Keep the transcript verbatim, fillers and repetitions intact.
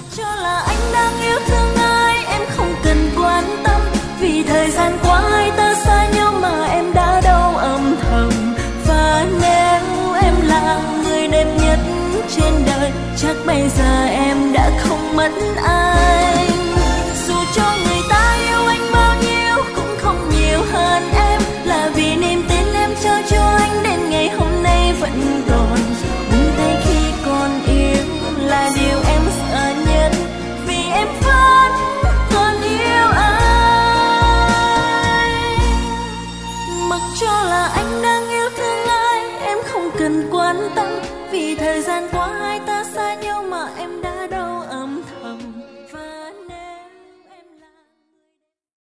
cho là anh đang yêu thương ai em không cần quan tâm, vì thời gian qua hai ta xa nhau mà em đã đau âm thầm. Và nếu em là người đẹp nhất trên đời, chắc bây giờ em đã không mất anh. Dù cho người ta yêu anh bao nhiêu cũng không nhiều hơn em, là vì niềm tin em trao cho anh đến ngày hôm nay vẫn còn. Buông tay khi còn yêu là điều em sợ nhất, vì em vẫn còn yêu anh. Mặc cho là anh đang yêu thương ai em không cần quan tâm, vì thời gian qua hai ta xa nhau mà em